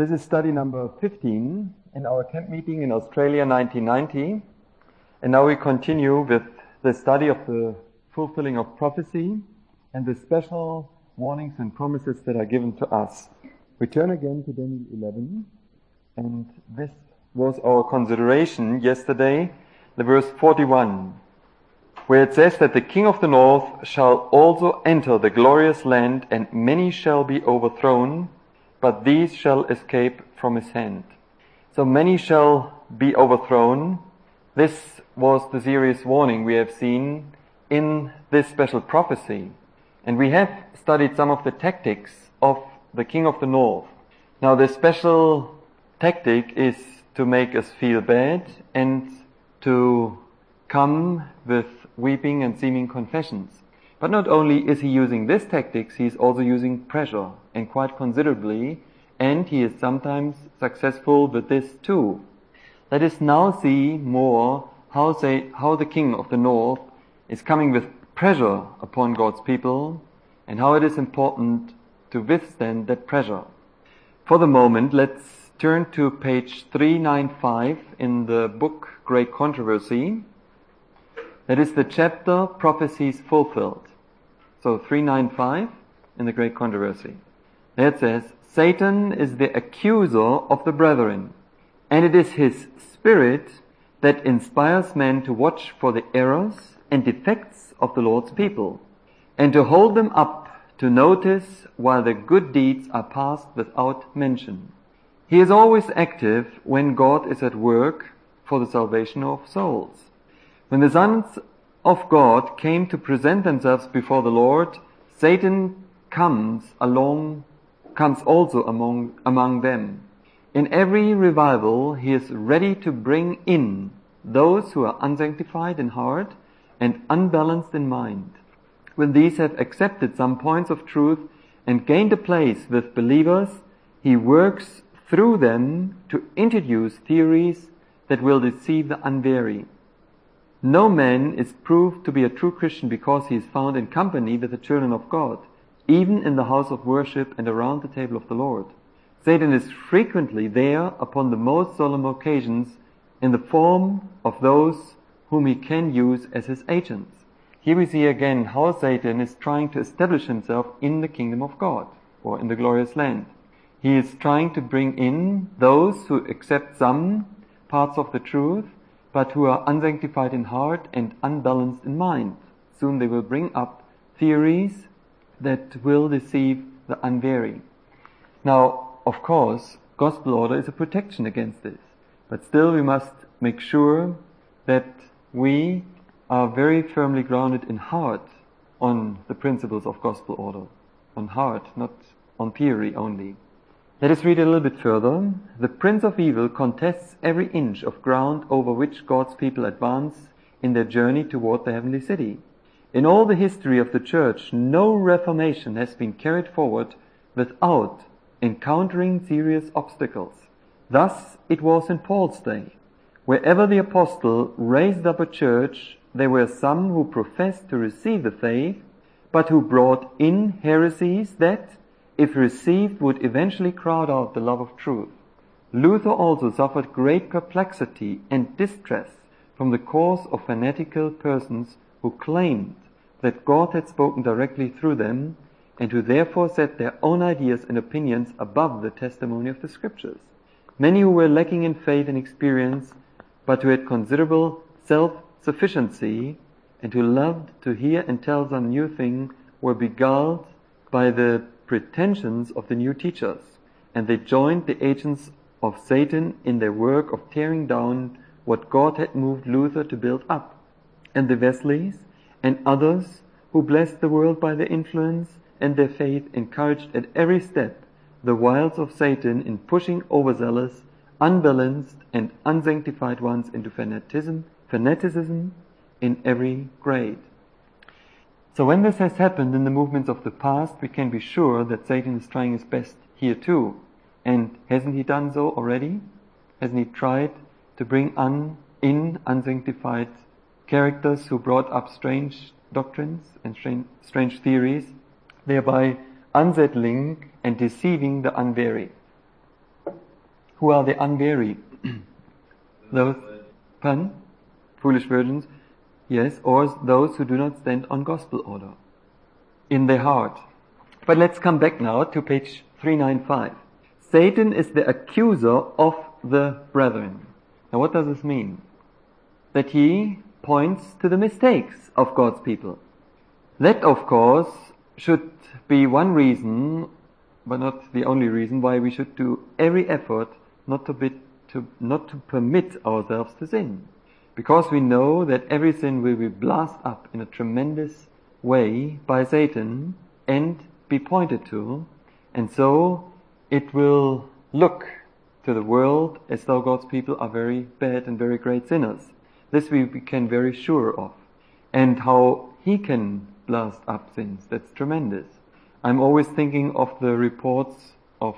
This is study number 15 in our camp meeting in Australia 1990. And now we continue with the study of the fulfilling of prophecy and the special warnings and promises that are given to us. We turn again to Daniel 11, and this was our consideration yesterday, the verse 41, where it says that the king of the north shall also enter the glorious land, and many shall be overthrown, but these shall escape from his hand. So many shall be overthrown. This was the serious warning we have seen in this special prophecy. And we have studied some of the tactics of the king of the north. Now the special tactic is to make us feel bad and to come with weeping and seeming confessions. But not only is he using this tactics, he is also using pressure, and quite considerably, and he is sometimes successful with this too. Let us now see more how the king of the north is coming with pressure upon God's people, and how it is important to withstand that pressure. For the moment, let's turn to page 395 in the book Great Controversy. That is the chapter Prophecies Fulfilled. So 395 in the Great Controversy. There it says, Satan is the accuser of the brethren, and it is his spirit that inspires men to watch for the errors and defects of the Lord's people, and to hold them up to notice while the good deeds are passed without mention. He is always active when God is at work for the salvation of souls. When the sons of God came to present themselves before the Lord, Satan comes also among them. In every revival, he is ready to bring in those who are unsanctified in heart and unbalanced in mind. When these have accepted some points of truth and gained a place with believers, he works through them to introduce theories that will deceive the unwary. No man is proved to be a true Christian because he is found in company with the children of God, even in the house of worship and around the table of the Lord. Satan is frequently there upon the most solemn occasions in the form of those whom he can use as his agents. Here we see again how Satan is trying to establish himself in the kingdom of God, or in the glorious land. He is trying to bring in those who accept some parts of the truth, but who are unsanctified in heart and unbalanced in mind. Soon they will bring up theories that will deceive the unwary. Now, of course, gospel order is a protection against this. But still we must make sure that we are very firmly grounded in heart on the principles of gospel order. On heart, not on theory only. Let us read a little bit further. The prince of evil contests every inch of ground over which God's people advance in their journey toward the heavenly city. In all the history of the church, no reformation has been carried forward without encountering serious obstacles. Thus it was in Paul's day. Wherever the apostle raised up a church, there were some who professed to receive the faith, but who brought in heresies that, if received, would eventually crowd out the love of truth. Luther also suffered great perplexity and distress from the course of fanatical persons who claimed that God had spoken directly through them, and who therefore set their own ideas and opinions above the testimony of the Scriptures. Many who were lacking in faith and experience, but who had considerable self-sufficiency, and who loved to hear and tell some new thing, were beguiled by the pretensions of the new teachers, and they joined the agents of Satan in their work of tearing down what God had moved Luther to build up. And the Wesleys and others who blessed the world by their influence and their faith encouraged at every step the wiles of Satan in pushing overzealous, unbalanced, and unsanctified ones into fanaticism in every grade. So when this has happened in the movements of the past, we can be sure that Satan is trying his best here too. And hasn't he done so already? Hasn't he tried to bring in unsanctified characters who brought up strange doctrines and strange theories, thereby unsettling and deceiving the unwary? Who are the unwary? Those, pardon? Foolish virgins, yes, or those who do not stand on gospel order in their heart. But let's come back now to page 395. Satan is the accuser of the brethren. Now what does this mean? That he points to the mistakes of God's people. That, of course, should be one reason, but not the only reason, why we should do every effort not to permit ourselves to sin. Because we know that every sin will be blasted up in a tremendous way by Satan and be pointed to, and so it will look to the world as though God's people are very bad and very great sinners. This we can very sure of. And how he can blast up sins, that's tremendous. I'm always thinking of the reports of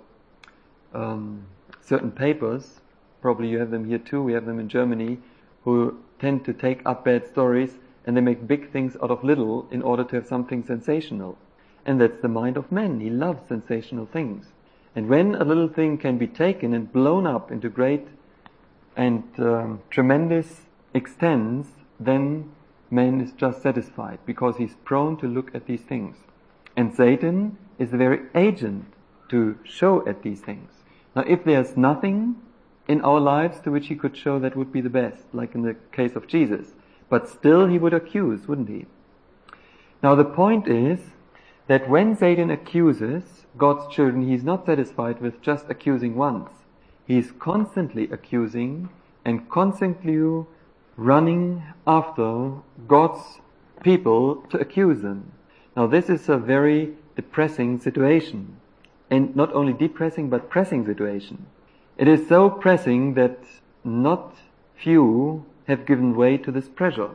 certain papers, probably you have them here too, we have them in Germany, who tend to take up bad stories and they make big things out of little in order to have something sensational. And that's the mind of man. He loves sensational things. And when a little thing can be taken and blown up into great and tremendous extents, then man is just satisfied because he's prone to look at these things. And Satan is the very agent to show at these things. Now if there's nothing in our lives to which he could show, that would be the best, like in the case of Jesus. But still he would accuse, wouldn't he? Now the point is that when Satan accuses God's children, he's not satisfied with just accusing once. He's constantly accusing and constantly running after God's people to accuse them. Now this is a very depressing situation. And not only depressing, but pressing situation. It is so pressing that not few have given way to this pressure.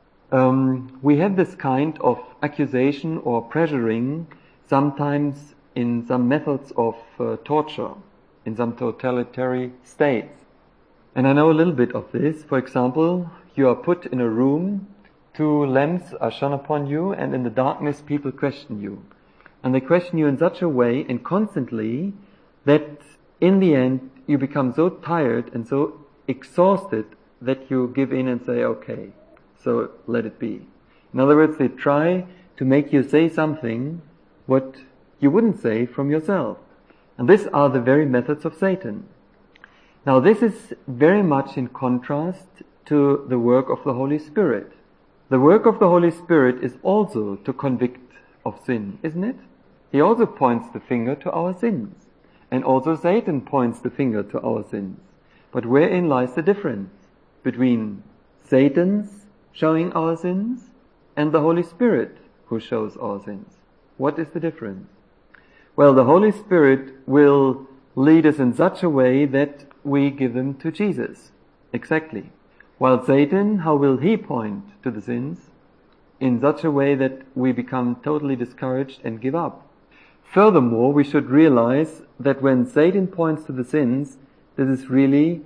We have this kind of accusation or pressuring sometimes in some methods of torture, in some totalitarian states. And I know a little bit of this. For example, you are put in a room, 2 lamps are shone upon you, and in the darkness people question you. And they question you in such a way and constantly that in the end you become so tired and so exhausted that you give in and say, okay, so let it be. In other words, they try to make you say something what you wouldn't say from yourself. And these are the very methods of Satan. Now this is very much in contrast to the work of the Holy Spirit. The work of the Holy Spirit is also to convict of sin, isn't it? He also points the finger to our sins. And also Satan points the finger to our sins. But wherein lies the difference between Satan's showing our sins and the Holy Spirit who shows our sins? What is the difference? Well, the Holy Spirit will lead us in such a way that we give them to Jesus. Exactly. While Satan, how will he point to the sins? In such a way that we become totally discouraged and give up. Furthermore, we should realize that when Satan points to the sins, this is really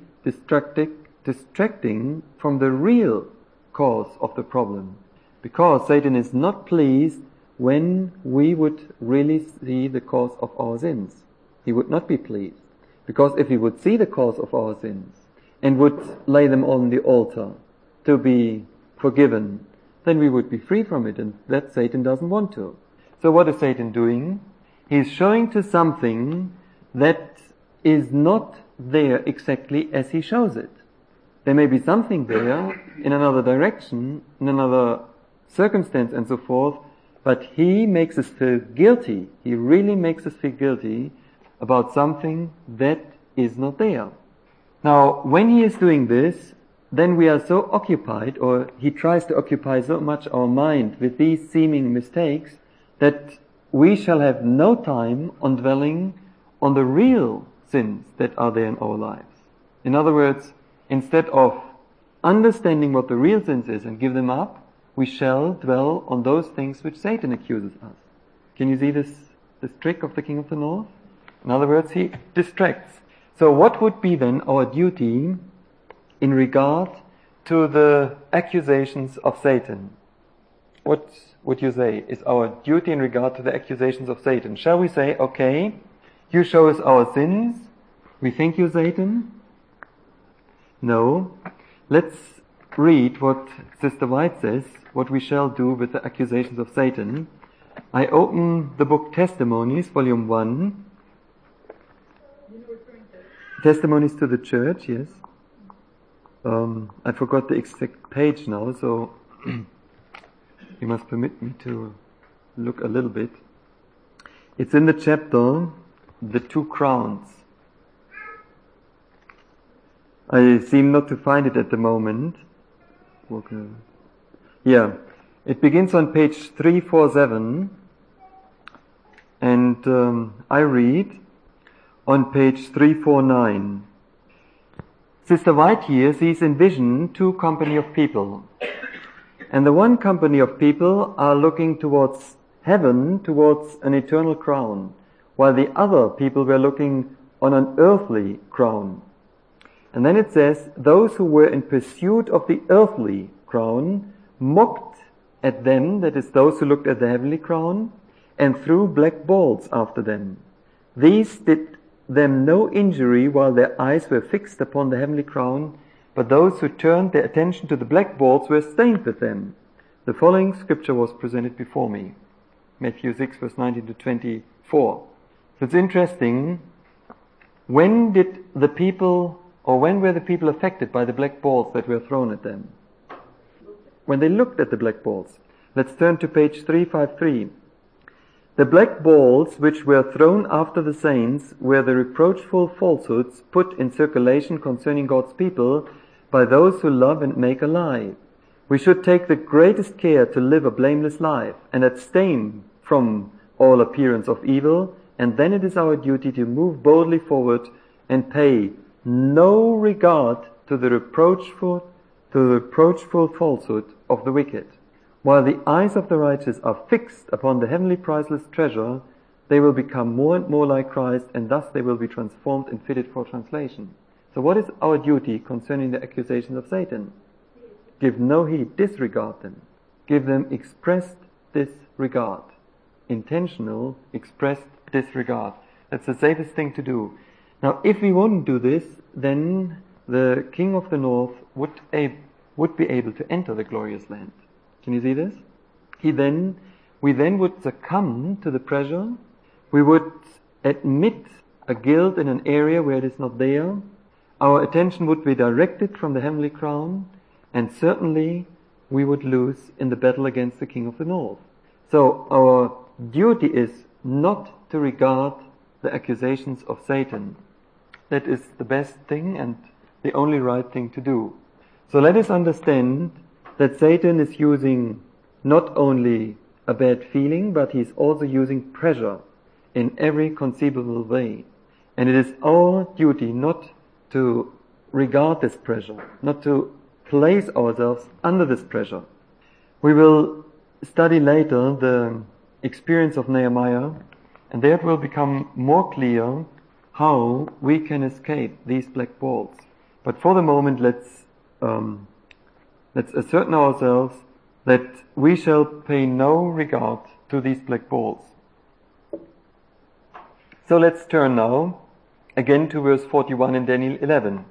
distracting from the real cause of the problem. Because Satan is not pleased when we would really see the cause of our sins. He would not be pleased. Because if he would see the cause of our sins and would lay them on the altar to be forgiven, then we would be free from it, and that Satan doesn't want to. So what is Satan doing? He's showing to something that is not there exactly as he shows it. There may be something there in another direction, in another circumstance and so forth, but he makes us feel guilty. He really makes us feel guilty about something that is not there. Now, when he is doing this, then we are so occupied, or he tries to occupy so much our mind with these seeming mistakes, that we shall have no time on dwelling on the real sins that are there in our lives. In other words, instead of understanding what the real sins is and give them up, we shall dwell on those things which Satan accuses us. Can you see this trick of the King of the North? In other words, he distracts. So what would be then our duty in regard to the accusations of Satan? What would you say is our duty in regard to the accusations of Satan? Shall we say, okay, you show us our sins, We thank you, Satan? No. Let's read what Sister White says, what we shall do with the accusations of Satan. I open the book Testimonies, volume 1. Testimonies to the Church, yes. I forgot the exact page now, so you must permit me to look a little bit. It's in the chapter, The Two Crowns. I seem not to find it at the moment. Okay. Yeah, it begins on page 347, and I read on page 349. Sister White here sees in vision two company of people. And the one company of people are looking towards heaven, towards an eternal crown, while the other people were looking on an earthly crown. And then it says, those who were in pursuit of the earthly crown mocked at them, that is those who looked at the heavenly crown, and threw black balls after them. These did them no injury while their eyes were fixed upon the heavenly crown, but those who turned their attention to the black balls were stained with them. The following scripture was presented before me. Matthew 6, verse 19 to 24. So it's interesting, when did the people, or when were the people affected by the black balls that were thrown at them? When they looked at the black balls. Let's turn to page 353. The black balls which were thrown after the saints were the reproachful falsehoods put in circulation concerning God's people by those who love and make a lie. We should take the greatest care to live a blameless life and abstain from all appearance of evil, and then it is our duty to move boldly forward and pay no regard to the reproachful falsehood of the wicked. While the eyes of the righteous are fixed upon the heavenly priceless treasure, they will become more and more like Christ, and thus they will be transformed and fitted for translation. So what is our duty concerning the accusations of Satan? Give no heed, disregard them. Give them expressed disregard. Intentional, expressed disregard. That's the safest thing to do. Now, if we wouldn't do this, then the King of the North would be able to enter the glorious land. Can you see this? We then would succumb to the pressure. We would admit a guilt in an area where it is not there. Our attention would be directed from the heavenly crown, and certainly we would lose in the battle against the King of the North. So our duty is not to regard the accusations of Satan. That is the best thing and the only right thing to do. So let us understand that Satan is using not only a bad feeling, but he's also using pressure in every conceivable way. And it is our duty not to regard this pressure, not to place ourselves under this pressure. We will study later the experience of Nehemiah, and there it will become more clear how we can escape these black balls. But for the moment, let's ascertain ourselves that we shall pay no regard to these black balls. So let's turn now again to verse 41 in Daniel 11.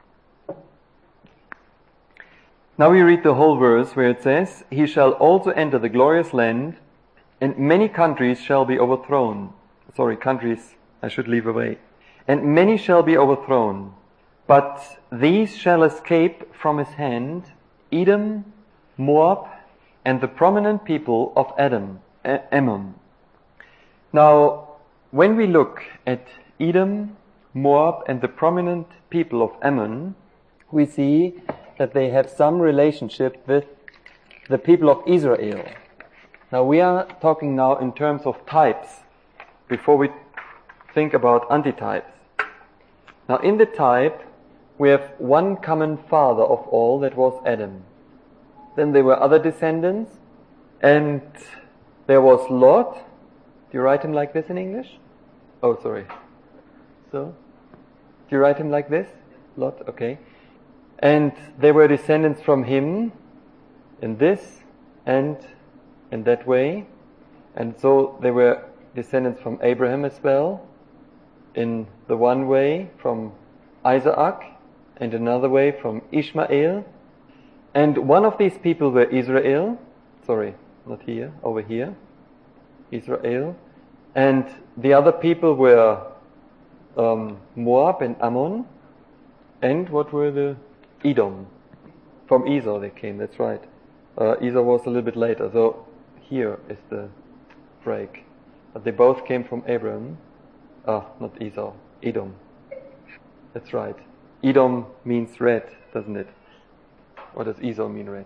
Now we read the whole verse where it says, "He shall also enter the glorious land, and many countries shall be overthrown." Sorry, countries I should leave away. "And many shall be overthrown, but these shall escape from his hand, Edom, Moab, and the prominent people of Ammon." Now, when we look at Edom, Moab, and the prominent people of Ammon, we see that they have some relationship with the people of Israel. Now, we are talking now in terms of types, before we think about antitypes. Now, in the type, we have one common father of all, that was Adam. Then there were other descendants, and there was Lot. Do you write him like this in English? Oh, sorry. So, do you write him like this? Lot, okay. And there were descendants from him in this and in that way. And so there were descendants from Abraham as well. in the one way from Isaac and another way from Ishmael. And one of these people were Israel. Sorry, not here, over here. Israel. And the other people were Moab and Ammon. And what were the Edom? From Esau they came, that's right. Esau was a little bit later, so here is the break. But they both came from Abraham. Not Esau, Edom. That's right. Edom means red, doesn't it? What does Esau mean, red?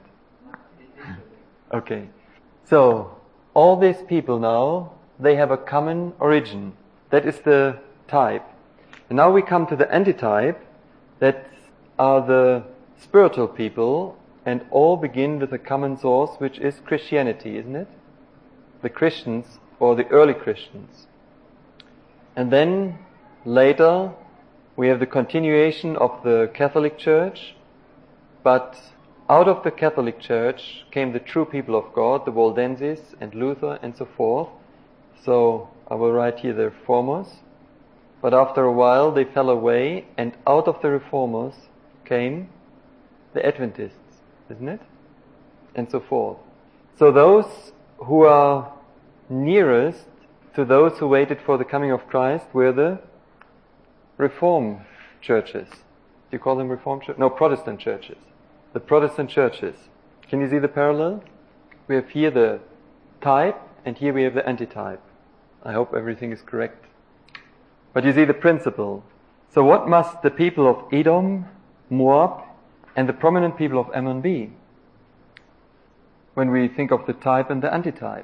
Okay. So, all these people now, they have a common origin. That is the type. And now we come to the antitype, that are the spiritual people, and all begin with a common source, which is Christianity, isn't it? The Christians, or the early Christians. And then, later, we have the continuation of the Catholic Church, but out of the Catholic Church came the true people of God, the Waldenses and Luther and so forth. So, I will write here the Reformers. But after a while they fell away, and out of the Reformers came the Adventists, isn't it? And so forth. So those who are nearest to those who waited for the coming of Christ were the Reformed churches. Do you call them Reformed churches? No, Protestant churches. The Protestant churches. Can you see the parallel? We have here the type, and here we have the antitype. I hope everything is correct. But you see the principle. So what must the people of Edom, Moab, and the prominent people of Ammon be when we think of the type and the antitype?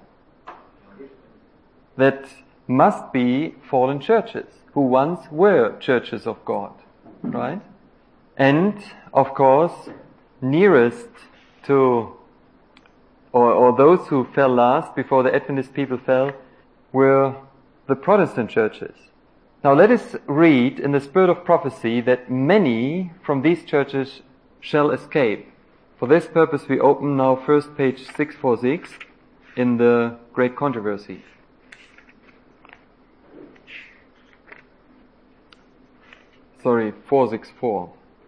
That must be fallen churches, who once were churches of God, right? And, of course, nearest to, or those who fell last before the Adventist people fell, were the Protestant churches. Now let us read in the spirit of prophecy that many from these churches shall escape. For this purpose we open now first page 646 in the Great Controversy. Sorry, 464.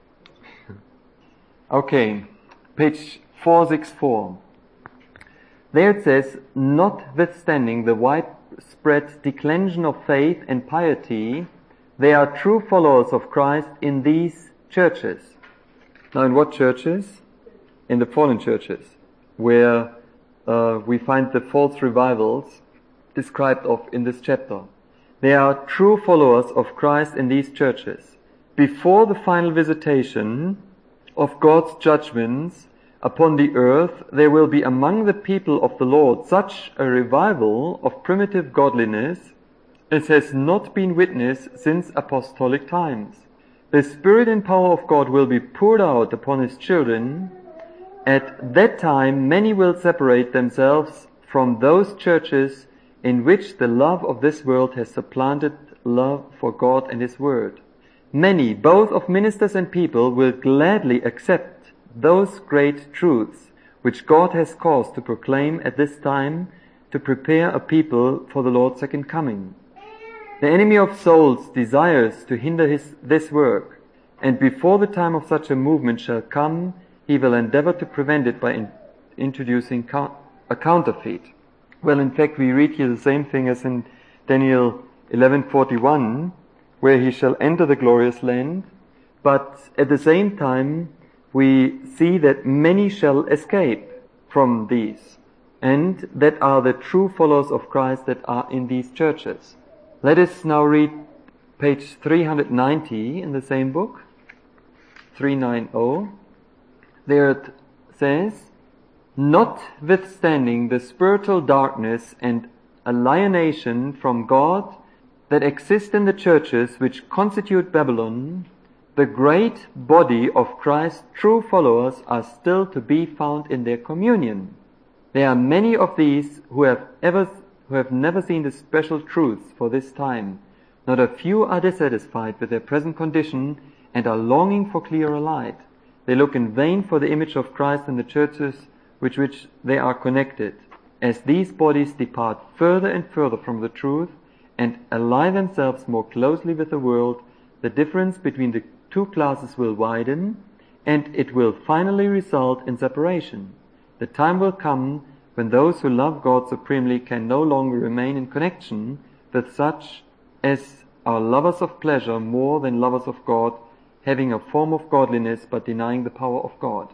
Okay, page 464. There it says, notwithstanding the widespread declension of faith and piety, they are true followers of Christ in these churches. Now in what churches? In the fallen churches, where we find the false revivals described of in this chapter. They are true followers of Christ in these churches. Before the final visitation of God's judgments upon the earth, there will be among the people of the Lord such a revival of primitive godliness as has not been witnessed since apostolic times. The Spirit and power of God will be poured out upon His children. At that time, many will separate themselves from those churches in which the love of this world has supplanted love for God and His Word. Many, both of ministers and people, will gladly accept those great truths which God has caused to proclaim at this time to prepare a people for the Lord's second coming. The enemy of souls desires to hinder this work, and before the time of such a movement shall come, he will endeavor to prevent it by introducing a counterfeit. Well, in fact, we read here the same thing as in Daniel 11:41, where he shall enter the glorious land, but at the same time we see that many shall escape from these, and that are the true followers of Christ that are in these churches. Let us now read page 390 in the same book, 390. There it says, notwithstanding the spiritual darkness and alienation from God that exist in the churches which constitute Babylon, the great body of Christ's true followers are still to be found in their communion. There are many of these who have never seen the special truths for this time. Not a few are dissatisfied with their present condition and are longing for clearer light. They look in vain for the image of Christ in the churches with which they are connected. As these bodies depart further and further from the truth, and ally themselves more closely with the world, the difference between the two classes will widen, and it will finally result in separation. The time will come when those who love God supremely can no longer remain in connection with such as are lovers of pleasure more than lovers of God, having a form of godliness but denying the power of God.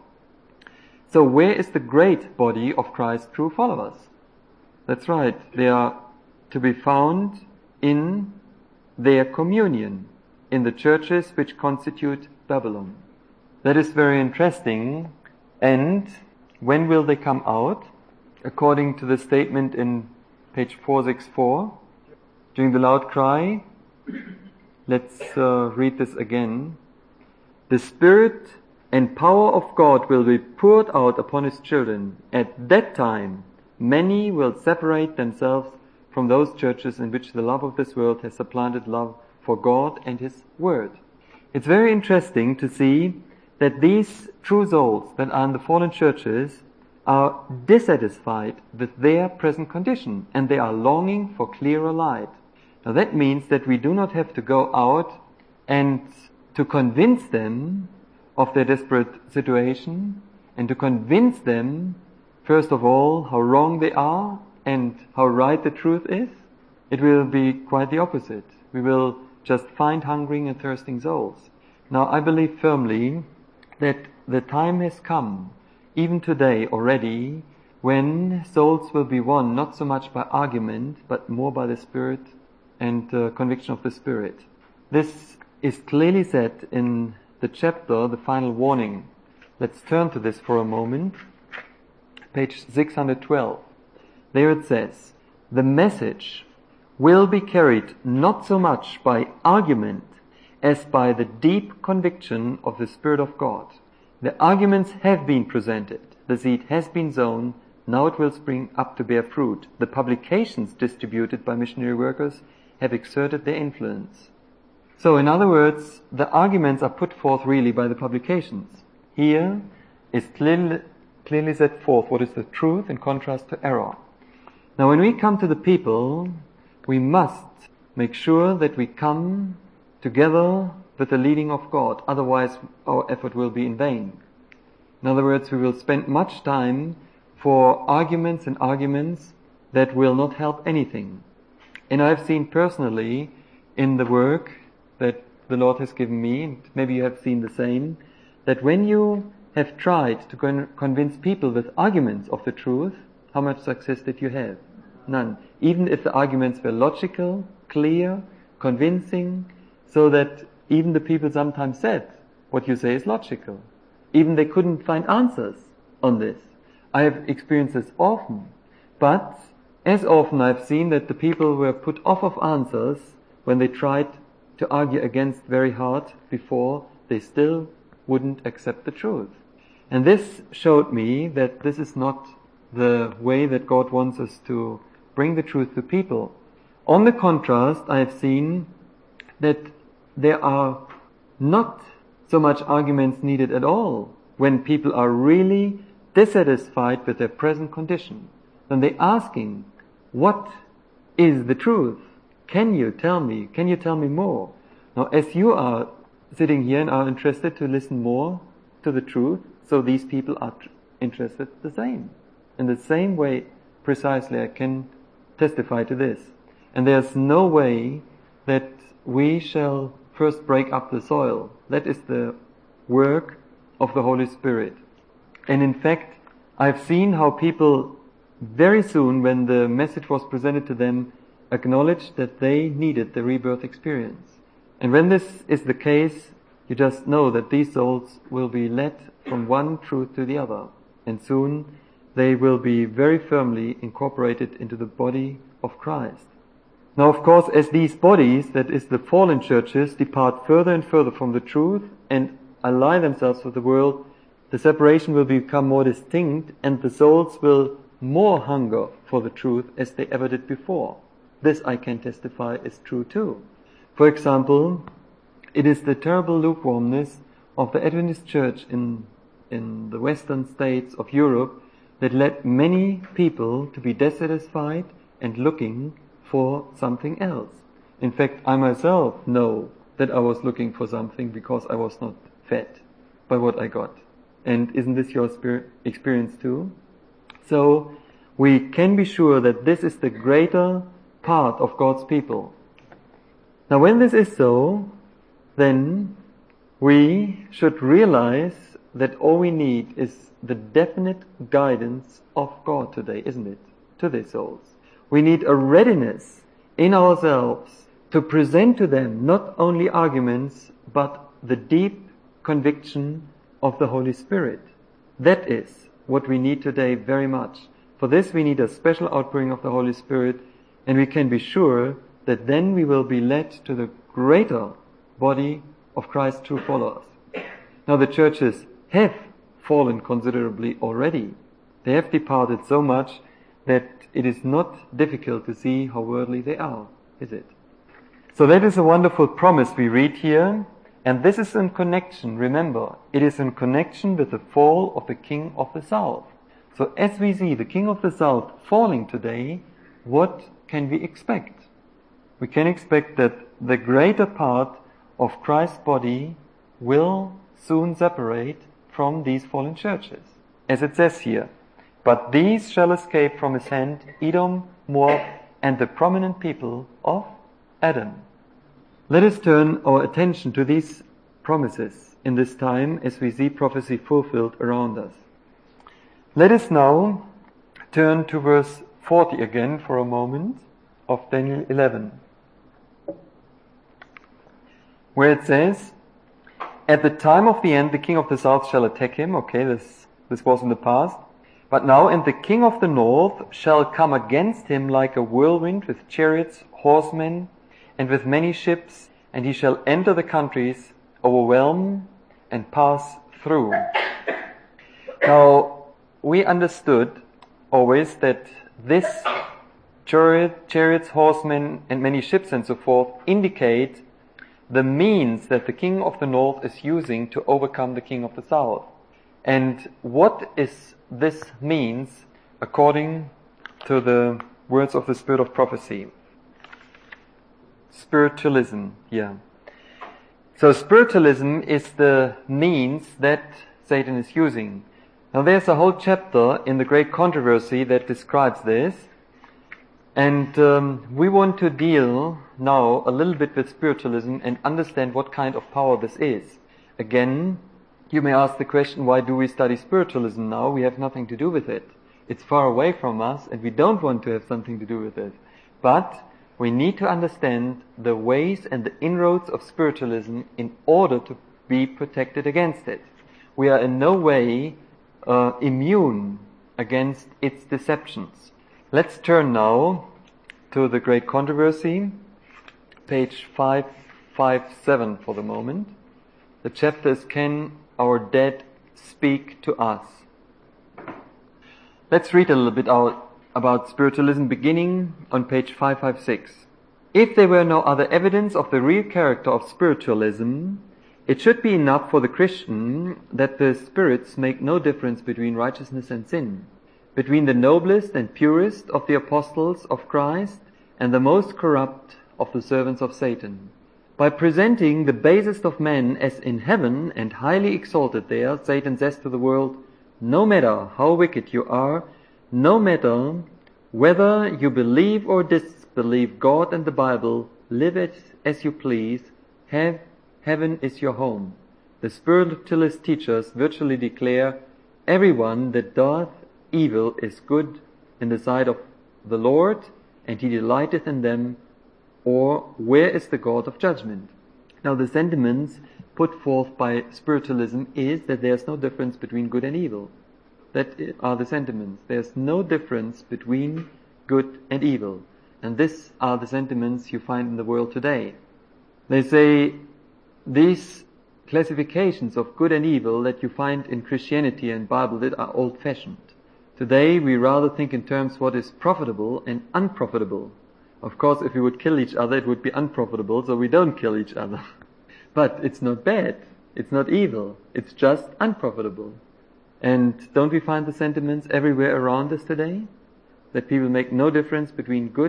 So where is the great body of Christ's true followers? That's right, they are to be found in their communion, in the churches which constitute Babylon. That is very interesting. And when will they come out? According to the statement in page 464, during the loud cry, let's read this again. The Spirit and power of God will be poured out upon His children. At that time, many will separate themselves from those churches in which the love of this world has supplanted love for God and His Word. It's very interesting to see that these true souls that are in the fallen churches are dissatisfied with their present condition, and they are longing for clearer light. Now that means that we do not have to go out and to convince them of their desperate situation, and to convince them, first of all, how wrong they are and how right the truth is. It will be quite the opposite. We will just find hungering and thirsting souls. Now I believe firmly that the time has come, even today already, when souls will be won not so much by argument, but more by the Spirit and conviction of the Spirit. This is clearly said in the chapter, the final warning. Let's turn to this for a moment. Page 612. There it says, the message will be carried not so much by argument as by the deep conviction of the Spirit of God. The arguments have been presented. The seed has been sown. Now it will spring up to bear fruit. The publications distributed by missionary workers have exerted their influence. So in other words, the arguments are put forth really by the publications. Here is clearly set forth what is the truth in contrast to error. Now when we come to the people, we must make sure that we come together with the leading of God. Otherwise our effort will be in vain. In other words, we will spend much time for arguments and arguments that will not help anything. And I've seen personally in the work that the Lord has given me, and maybe you have seen the same, that when you have tried to convince people with arguments of the truth, how much success did you have? None. Even if the arguments were logical, clear, convincing, so that even the people sometimes said, what you say is logical. Even they couldn't find answers on this. I have experienced this often. But as often I've seen that the people were put off of answers when they tried to argue against very hard before, they still wouldn't accept the truth. And this showed me that this is not the way that God wants us to bring the truth to people. On the contrast, I have seen that there are not so much arguments needed at all when people are really dissatisfied with their present condition. Then they're asking, what is the truth? Can you tell me? Can you tell me more? Now, as you are sitting here and are interested to listen more to the truth, so these people are interested the same. In the same way, precisely, I can testify to this. And there's no way that we shall first break up the soil. That is the work of the Holy Spirit. And in fact, I've seen how people very soon, when the message was presented to them, acknowledged that they needed the rebirth experience. And when this is the case, you just know that these souls will be led from one truth to the other. And soon they will be very firmly incorporated into the body of Christ. Now, of course, as these bodies, that is the fallen churches, depart further and further from the truth and ally themselves with the world, the separation will become more distinct and the souls will more hunger for the truth as they ever did before. This I can testify is true too. For example, it is the terrible lukewarmness of the Adventist Church in the western states of Europe that led many people to be dissatisfied and looking for something else. In fact, I myself know that I was looking for something because I was not fed by what I got. And isn't this your experience too? So we can be sure that this is the greater part of God's people. Now when this is so, then we should realize that all we need is the definite guidance of God today, isn't it? To their souls. We need a readiness in ourselves to present to them not only arguments, but the deep conviction of the Holy Spirit. That is what we need today very much. For this we need a special outpouring of the Holy Spirit, and we can be sure that then we will be led to the greater body of Christ's true followers. Now the churches have fallen considerably already. They have departed so much that it is not difficult to see how worldly they are, is it? So that is a wonderful promise we read here, and this is in connection, remember, it is in connection with the fall of the king of the south. So as we see the king of the south falling today, what can we expect? We can expect that the greater part of Christ's body will soon separate from these fallen churches. As it says here, but these shall escape from his hand, Edom, Moab, and the prominent people of Adam. Let us turn our attention to these promises in this time as we see prophecy fulfilled around us. Let us now turn to verse 40 again for a moment of Daniel 11, where it says, at the time of the end the king of the south shall attack him. Okay, this was in the past. But now, and the king of the north shall come against him like a whirlwind with chariots, horsemen, and with many ships, and he shall enter the countries, overwhelm, and pass through. Now, we understood always that this chariots, horsemen, and many ships and so forth indicate the means that the king of the north is using to overcome the king of the south. And what is this means according to the words of the Spirit of Prophecy? Spiritualism, yeah. So spiritualism is the means that Satan is using. Now there's a whole chapter in the Great Controversy that describes this. And we want to deal now a little bit with spiritualism and understand what kind of power this is. Again, you may ask the question, why do we study spiritualism now? We have nothing to do with it. It's far away from us and we don't want to have something to do with it. But we need to understand the ways and the inroads of spiritualism in order to be protected against it. We are in no way immune against its deceptions. Let's turn now to the Great Controversy, page 557 for the moment. The chapter is Can Our Dead Speak to Us? Let's read a little bit about spiritualism beginning on page 556. If there were no other evidence of the real character of spiritualism, it should be enough for the Christian that the spirits make no difference between righteousness and sin, between the noblest and purest of the apostles of Christ and the most corrupt of the servants of Satan. By presenting the basest of men as in heaven and highly exalted there, Satan says to the world, no matter how wicked you are, no matter whether you believe or disbelieve God and the Bible, live it as you please, heaven is your home. The spiritualist teachers virtually declare, everyone that doth evil is good in the sight of the Lord, and he delighteth in them, or where is the God of judgment? Now the sentiments put forth by spiritualism is that there's no difference between good and evil. That are the sentiments. There's no difference between good and evil. And these are the sentiments you find in the world today. They say these classifications of good and evil that you find in Christianity and Bible that are old-fashioned. Today we rather think in terms what is profitable and unprofitable. Of course, if we would kill each other, it would be unprofitable, so we don't kill each other. But it's not bad. It's not evil. It's just unprofitable. And don't we find the sentiments everywhere around us today? That people make no difference between good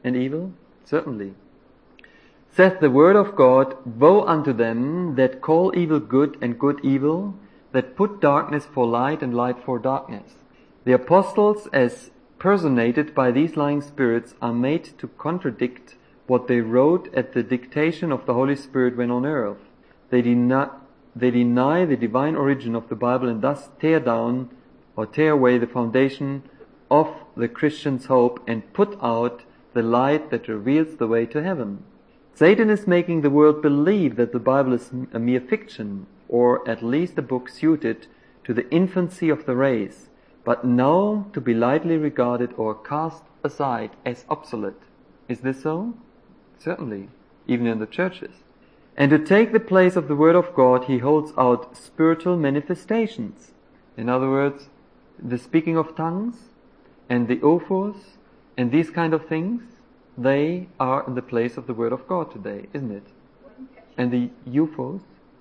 and evil? Certainly. Saith the word of God, woe unto them that call evil good and good evil, that put darkness for light and light for darkness. The apostles, as personated by these lying spirits, are made to contradict what they wrote at the dictation of the Holy Spirit when on earth. They deny the divine origin of the Bible and thus tear down or tear away the foundation of the Christian's hope and put out the light that reveals the way to heaven. Satan is making the world believe that the Bible is a mere fiction, or at least a book suited to the infancy of the race, but now to be lightly regarded or cast aside as obsolete. Is this so? Certainly, even in the churches. And to take the place of the Word of God, he holds out spiritual manifestations. In other words, the speaking of tongues and the ophos and these kind of things, they are in the place of the Word of God today, isn't it? And the UFOs,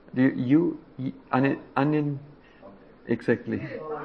exactly.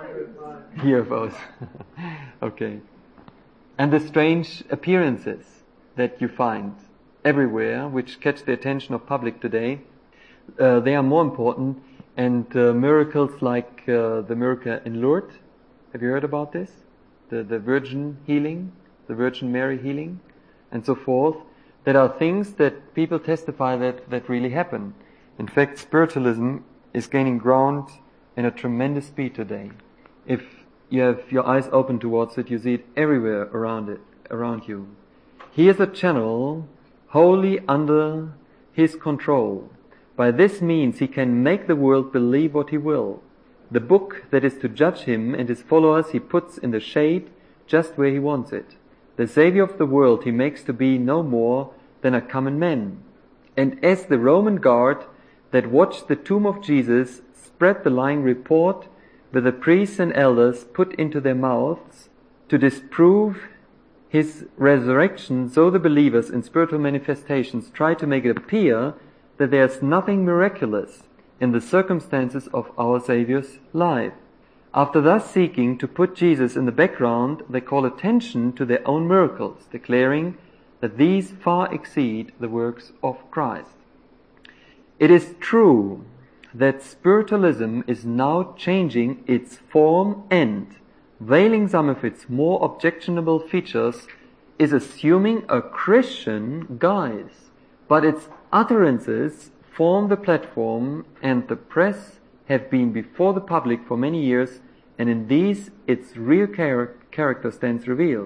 UFOs. Okay. And the strange appearances that you find everywhere, which catch the attention of public today, they are more important. And miracles like the miracle in Lourdes, have you heard about this? The Virgin healing, the Virgin Mary healing, and so forth. That are things that people testify that really happen. In fact, spiritualism is gaining ground in a tremendous speed today. If you have your eyes open towards it, you see it everywhere around you. He is a channel wholly under his control. By this means he can make the world believe what he will. The book that is to judge him and his followers he puts in the shade just where he wants it. The Savior of the world he makes to be no more than a common man. And as the Roman guard that watched the tomb of Jesus spread the lying report with the priests and elders put into their mouths to disprove his resurrection, so the believers in spiritual manifestations try to make it appear that there's nothing miraculous in the circumstances of our Savior's life. After thus seeking to put Jesus in the background, they call attention to their own miracles, declaring that these far exceed the works of Christ. It is true that spiritualism is now changing its form and, veiling some of its more objectionable features, is assuming a Christian guise. But its utterances form the platform, and the press have been before the public for many years, and in these its real character stands revealed.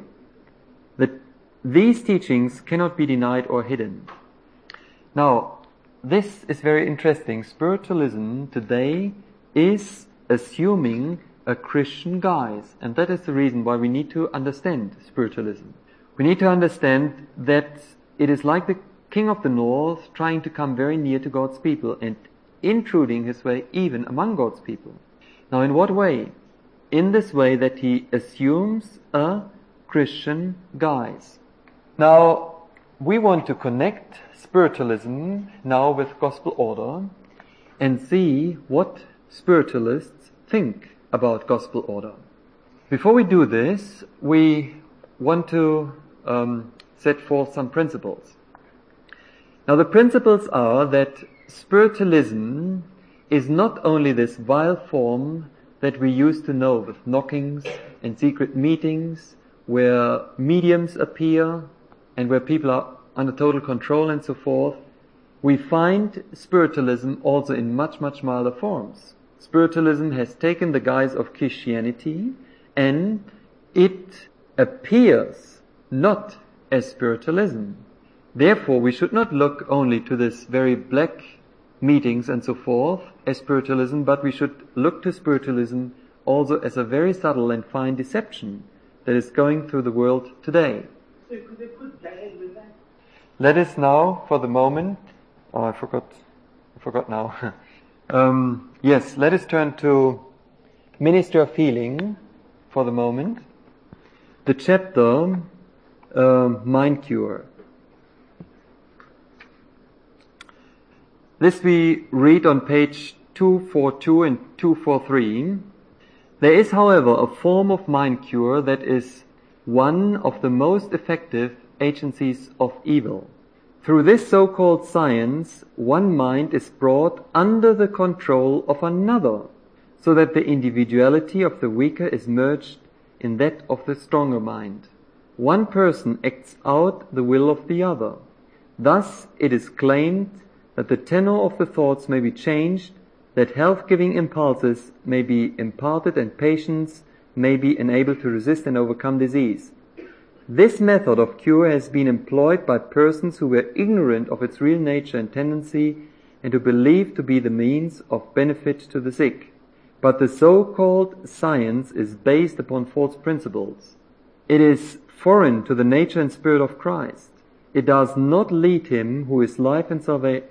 These teachings cannot be denied or hidden. Now, this is very interesting. Spiritualism today is assuming a Christian guise, and that is the reason why we need to understand spiritualism. We need to understand that it is like the King of the North trying to come very near to God's people and intruding his way even among God's people. Now, in what way? In this way that he assumes a Christian guise. Now, we want to connect spiritualism now with gospel order and see what spiritualists think about gospel order. Before we do this, we want to set forth some principles. Now, the principles are that spiritualism is not only this vile form that we used to know with knockings and secret meetings where mediums appear and where people are under total control and so forth. We find spiritualism also in much, much milder forms. Spiritualism has taken the guise of Christianity, and it appears not as spiritualism. Therefore, we should not look only to this very black meetings and so forth as spiritualism, but we should look to spiritualism also as a very subtle and fine deception that is going through the world today. So could they put that with that? Let us now, for the moment, I forgot now. Yes, let us turn to Ministry of Healing for the moment. The chapter, Mind Cure. This we read on page 242 and 243. There is, however, a form of mind cure that is one of the most effective agencies of evil. Through this so-called science, one mind is brought under the control of another, so that the individuality of the weaker is merged in that of the stronger mind. One person acts out the will of the other. Thus it is claimed that the tenor of the thoughts may be changed, that health-giving impulses may be imparted, and patients may be enabled to resist and overcome disease. This method of cure has been employed by persons who were ignorant of its real nature and tendency, and who believed to be the means of benefit to the sick. But the so-called science is based upon false principles. It is foreign to the nature and spirit of Christ. It does not lead to him who is life and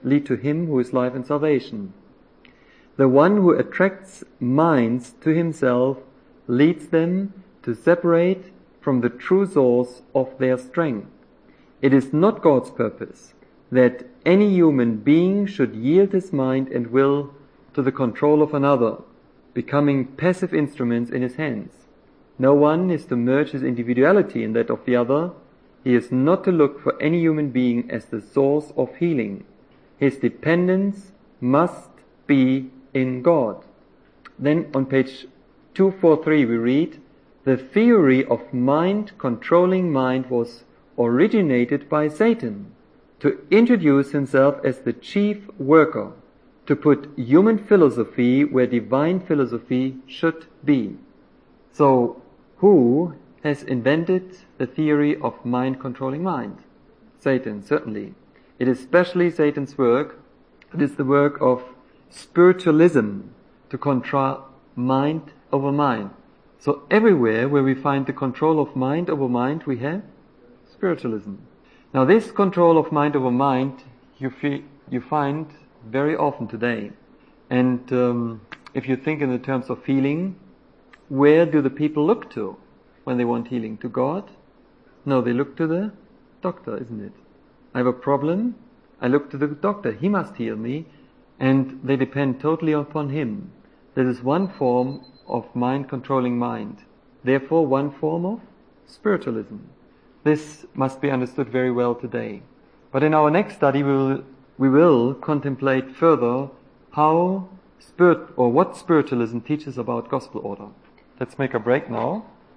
salvation. The one who attracts minds to himself leads them to separate from the true source of their strength. It is not God's purpose that any human being should yield his mind and will to the control of another, becoming passive instruments in his hands. No one is to merge his individuality in that of the other. He is not to look for any human being as the source of healing. His dependence must be in God. Then on page 243 we read, the theory of mind controlling mind was originated by Satan to introduce himself as the chief worker, to put human philosophy where divine philosophy should be. So, who has invented the theory of mind controlling mind? Satan, certainly. It is especially Satan's work. It is the work of spiritualism to control mind over mind. So everywhere where we find the control of mind over mind, we have spiritualism. Now this control of mind over mind, you find very often today. And if you think in the terms of healing, where do the people look to when they want healing? To God? No, they look to the doctor, isn't it? I have a problem, I look to the doctor, he must heal me, and they depend totally upon him. This is one form of mind controlling mind. Therefore, one form of spiritualism. This must be understood very well today. But in our next study, we will contemplate further what spiritualism teaches about gospel order. Let's make a break now.